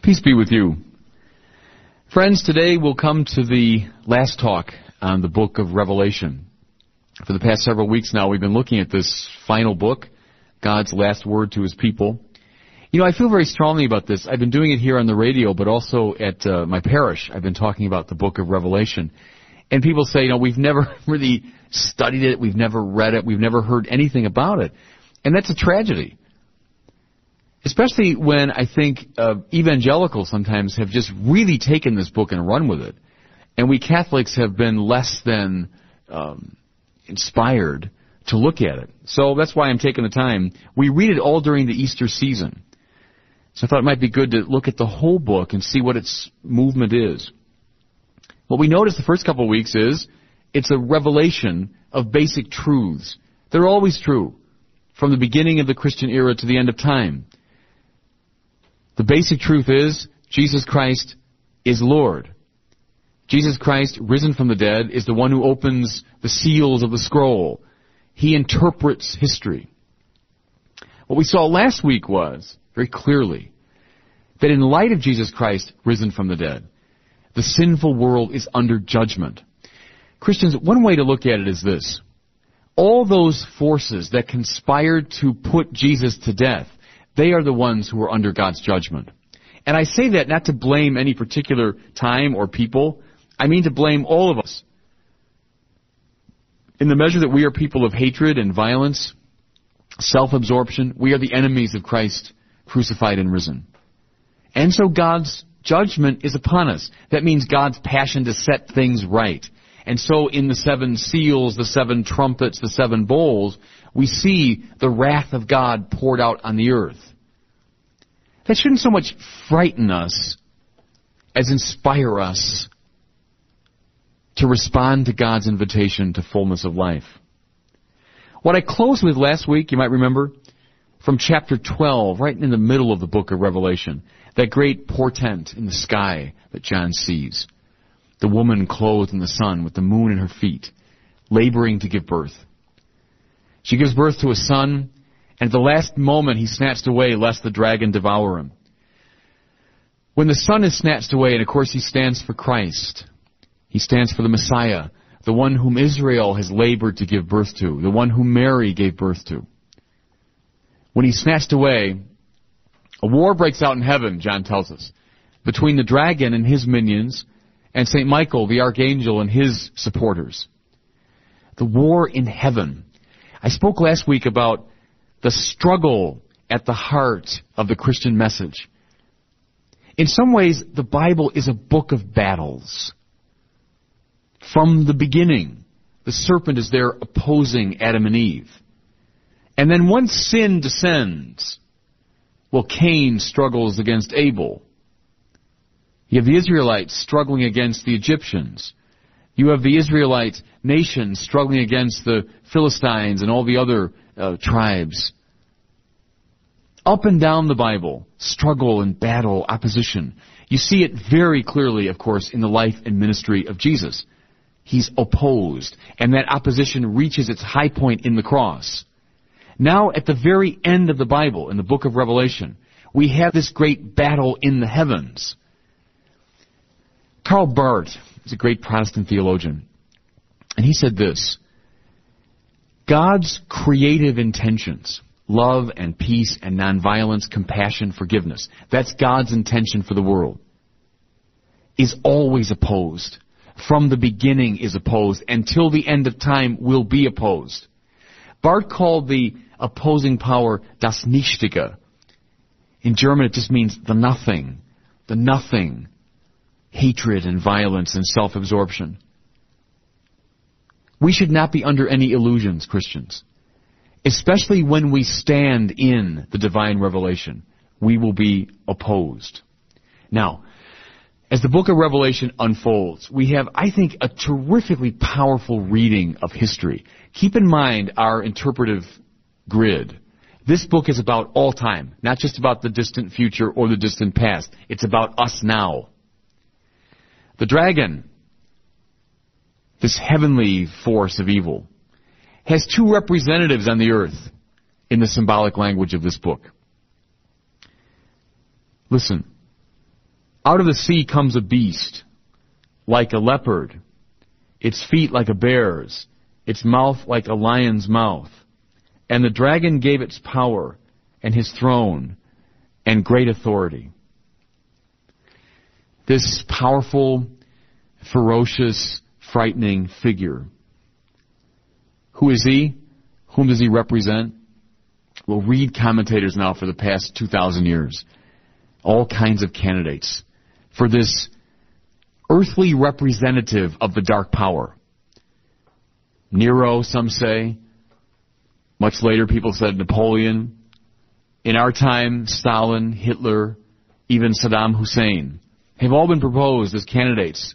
Peace be with you. Friends, today we'll come to the last talk on the book of Revelation. For the past several weeks now, we've been looking at this final book, God's last word to His people. You know, I feel very strongly about this. I've been doing it here on the radio, but also at my parish. I've been talking about the book of Revelation. And people say, you know, we've never really studied it, we've never read it, we've never heard anything about it. And that's a tragedy. Especially when I think evangelicals sometimes have just really taken this book and run with it. And we Catholics have been less than inspired to look at it. So that's why I'm taking the time. We read it all during the Easter season. So I thought it might be good to look at the whole book and see what its movement is. What we notice the first couple of weeks is it's a revelation of basic truths. They're always true, from the beginning of the Christian era to the end of time. The basic truth is Jesus Christ is Lord. Jesus Christ, risen from the dead, is the one who opens the seals of the scroll. He interprets history. What we saw last week was, very clearly, that in light of Jesus Christ risen from the dead, the sinful world is under judgment. Christians, one way to look at it is this. All those forces that conspired to put Jesus to death, they are the ones who are under God's judgment. And I say that not to blame any particular time or people. I mean to blame all of us. In the measure that we are people of hatred and violence, self-absorption, we are the enemies of Christ crucified and risen. And so God's judgment is upon us. That means God's passion to set things right. And so in the 7 seals, the 7 trumpets, the 7 bowls, we see the wrath of God poured out on the earth. That shouldn't so much frighten us as inspire us to respond to God's invitation to fullness of life. What I closed with last week, you might remember, from chapter 12, right in the middle of the book of Revelation, that great portent in the sky that John sees. The woman clothed in the sun with the moon in her feet, laboring to give birth. She gives birth to a son, and at the last moment he's snatched away lest the dragon devour him. When the son is snatched away, and of course he stands for Christ, he stands for the Messiah, the one whom Israel has labored to give birth to, the one whom Mary gave birth to. When he's snatched away, a war breaks out in heaven, John tells us, between the dragon and his minions and St. Michael, the archangel, and his supporters. The war in heaven. I spoke last week about the struggle at the heart of the Christian message. In some ways, the Bible is a book of battles. From the beginning, the serpent is there opposing Adam and Eve. And then once sin descends, well, Cain struggles against Abel. You have the Israelites struggling against the Egyptians. You have the Israelite nation struggling against the Philistines and all the other tribes. Up and down the Bible, struggle and battle, opposition. You see it very clearly, of course, in the life and ministry of Jesus. He's opposed, and that opposition reaches its high point in the cross. Now, at the very end of the Bible, in the book of Revelation, we have this great battle in the heavens. Karl Barth is a great Protestant theologian, and he said this: God's creative intentions, love and peace and nonviolence, compassion, forgiveness, that's God's intention for the world, is always opposed. From the beginning is opposed, until the end of time will be opposed. Barth called the opposing power das Nichtige. In German it just means the nothing. The nothing. Hatred and violence and self-absorption. We should not be under any illusions, Christians. Especially when we stand in the divine revelation, we will be opposed. Now, as the book of Revelation unfolds, we have, I think, a terrifically powerful reading of history. Keep in mind our interpretive grid. This book is about all time, not just about the distant future or the distant past. It's about us now. The dragon, this heavenly force of evil, has 2 representatives on the earth in the symbolic language of this book. Listen, Out of the sea comes a beast, like a leopard, its feet like a bear's, its mouth like a lion's mouth. And the dragon gave its power, and his throne, and great authority. This powerful, ferocious, frightening figure. Who is he? Whom does he represent? Well, read commentators now for the past 2,000 years. All kinds of candidates for this earthly representative of the dark power. Nero, some say. Much later, people said Napoleon. In our time, Stalin, Hitler, even Saddam Hussein have all been proposed as candidates.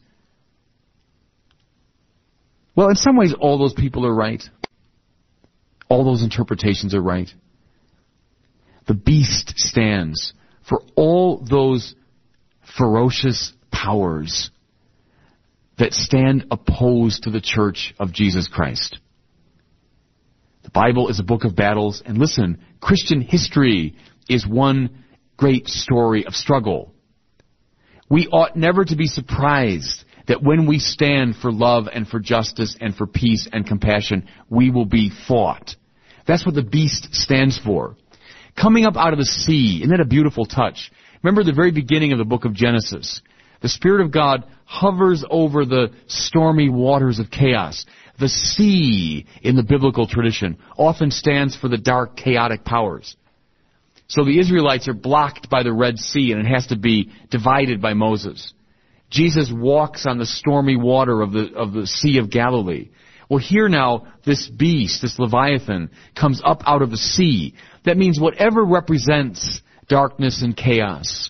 Well, in some ways, all those people are right. All those interpretations are right. The beast stands for all those ferocious powers that stand opposed to the church of Jesus Christ. The Bible is a book of battles, and listen, Christian history is one great story of struggle. We ought never to be surprised that when we stand for love and for justice and for peace and compassion, we will be fought. That's what the beast stands for. Coming up out of the sea, isn't that a beautiful touch? Remember the very beginning of the book of Genesis. The Spirit of God hovers over the stormy waters of chaos. The sea, in the biblical tradition, often stands for the dark, chaotic powers. So the Israelites are blocked by the Red Sea, and it has to be divided by Moses. Jesus walks on the stormy water of the Sea of Galilee. Well, here now, this beast, this Leviathan, comes up out of the sea. That means whatever represents darkness and chaos.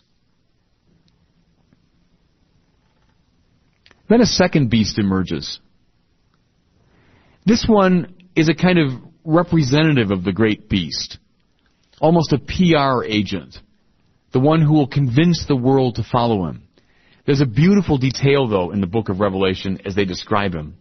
Then a second beast emerges. This one is a kind of representative of the great beast. Almost a PR agent. The one who will convince the world to follow him. There's a beautiful detail, though, in the book of Revelation as they describe him.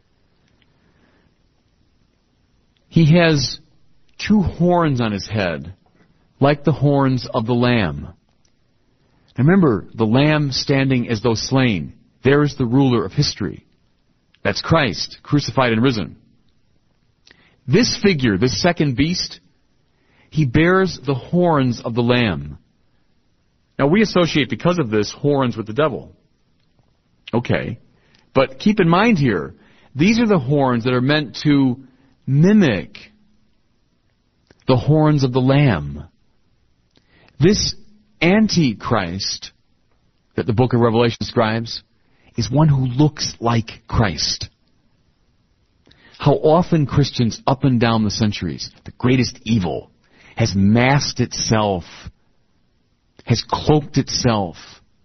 He has 2 horns on his head, like the horns of the Lamb. Now remember, the Lamb standing as though slain. There is the ruler of history. That's Christ, crucified and risen. This figure, this second beast, he bears the horns of the Lamb. Now we associate, because of this, horns with the devil. Okay. But keep in mind here, these are the horns that are meant to mimic the horns of the Lamb. This Antichrist that the book of Revelation describes is one who looks like Christ. How often Christians up and down the centuries, the greatest evil, has masked itself, has cloaked itself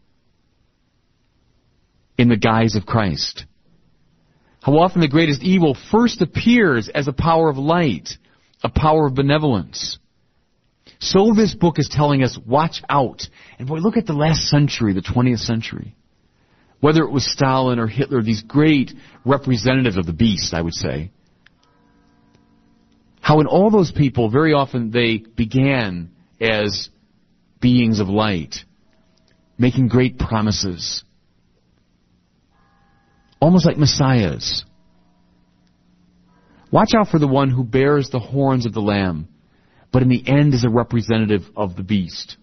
in the guise of Christ. How often the greatest evil first appears as a power of light, a power of benevolence. So this book is telling us, watch out. And boy, look at the last century, the 20th century. Whether it was Stalin or Hitler, these great representatives of the beast, I would say. How in all those people, very often they began as beings of light, making great promises. Almost like messiahs. Watch out for the one who bears the horns of the Lamb, but in the end is a representative of the beast.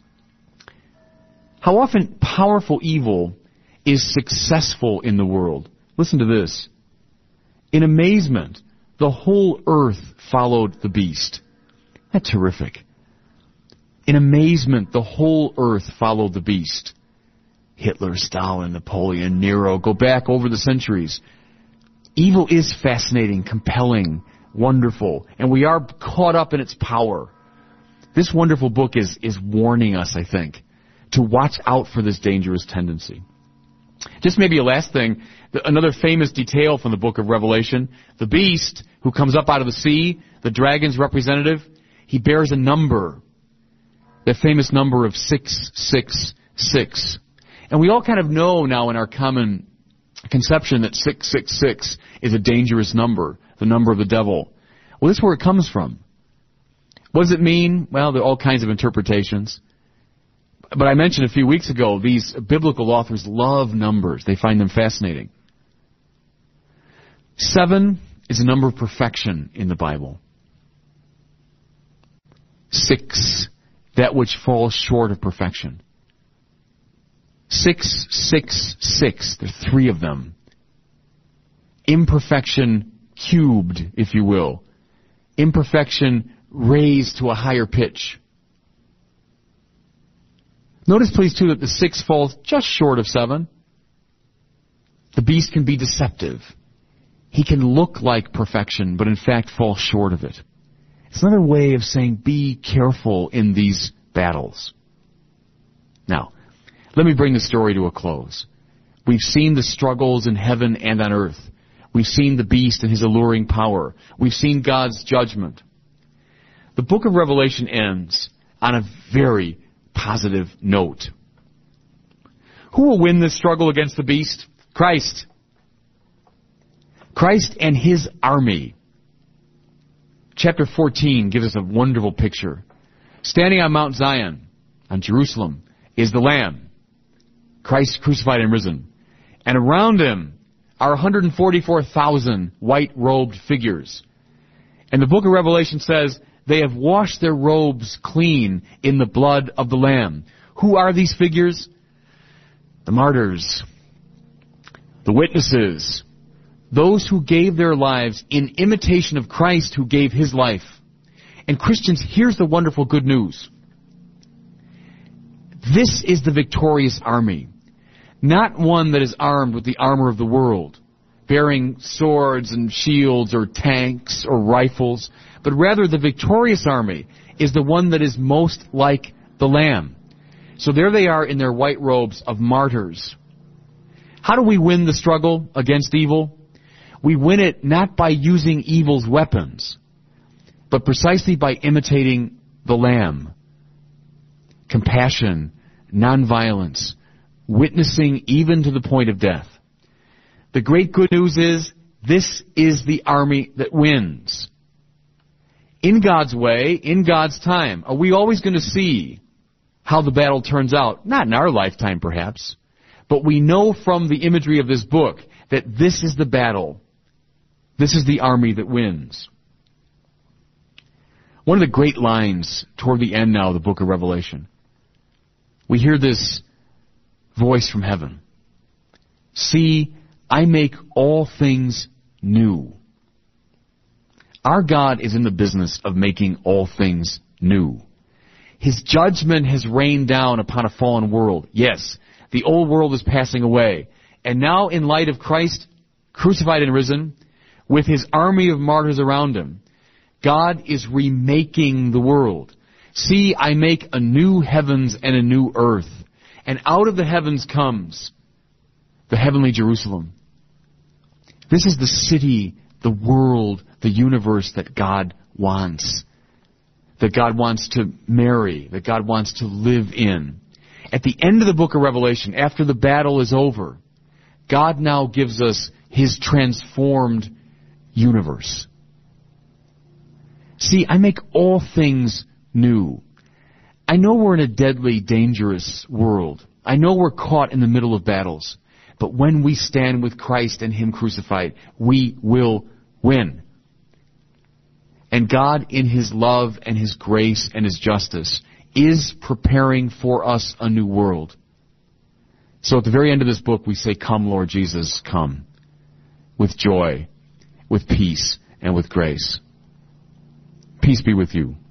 How often powerful evil is successful in the world. Listen to this. In amazement, the whole earth followed the beast. That's terrific. In amazement, the whole earth followed the beast. Hitler, Stalin, Napoleon, Nero, go back over the centuries. Evil is fascinating, compelling, wonderful, and we are caught up in its power. This wonderful book is warning us, I think, to watch out for this dangerous tendency. Just maybe a last thing, another famous detail from the book of Revelation, the beast who comes up out of the sea, the dragon's representative, he bears a number, the famous number of 666. And we all kind of know now in our common conception that 666 is a dangerous number, the number of the devil. Well, this is where it comes from. What does it mean? Well, there are all kinds of interpretations. But I mentioned a few weeks ago, these biblical authors love numbers. They find them fascinating. 7 is a number of perfection in the Bible. 6, that which falls short of perfection. 6, 6, 6. There are 3 of them. Imperfection cubed, if you will. Imperfection raised to a higher pitch. Notice, please, too, that the 6 falls just short of 7. The beast can be deceptive. He can look like perfection, but in fact fall short of it. It's another way of saying be careful in these battles. Now, let me bring the story to a close. We've seen the struggles in heaven and on earth. We've seen the beast and his alluring power. We've seen God's judgment. The book of Revelation ends on a very positive note. Who will win this struggle against the beast? Christ. Christ and his army. Chapter 14 gives us a wonderful picture. Standing on Mount Zion, on Jerusalem, is the Lamb, Christ crucified and risen. And around him are 144,000 white-robed figures. And the book of Revelation says, they have washed their robes clean in the blood of the Lamb. Who are these figures? The martyrs, the witnesses, those who gave their lives in imitation of Christ who gave his life. And Christians, here's the wonderful good news. This is the victorious army. Not one that is armed with the armor of the world, bearing swords and shields or tanks or rifles, but rather the victorious army is the one that is most like the Lamb. So there they are in their white robes of martyrs. How do we win the struggle against evil? We win it not by using evil's weapons, but precisely by imitating the Lamb. Compassion, nonviolence, witnessing even to the point of death. The great good news is, this is the army that wins. In God's way, in God's time. Are we always going to see how the battle turns out? Not in our lifetime, perhaps. But we know from the imagery of this book that this is the battle. This is the army that wins. One of the great lines toward the end now of the book of Revelation. We hear this voice from heaven. See, I make all things new. Our God is in the business of making all things new. His judgment has rained down upon a fallen world. Yes, the old world is passing away. And now, in light of Christ crucified and risen, with his army of martyrs around him, God is remaking the world. See, I make a new heavens and a new earth. And out of the heavens comes the heavenly Jerusalem. This is the city, the world, the universe that God wants. That God wants to marry, that God wants to live in. At the end of the book of Revelation, after the battle is over, God now gives us his transformed universe. See, I make all things new. I know we're in a deadly, dangerous world. I know we're caught in the middle of battles. But when we stand with Christ and him crucified, we will win. And God, in his love and his grace and his justice, is preparing for us a new world. So at the very end of this book, we say, "Come, Lord Jesus, come," with joy, with peace, and with grace. Peace be with you.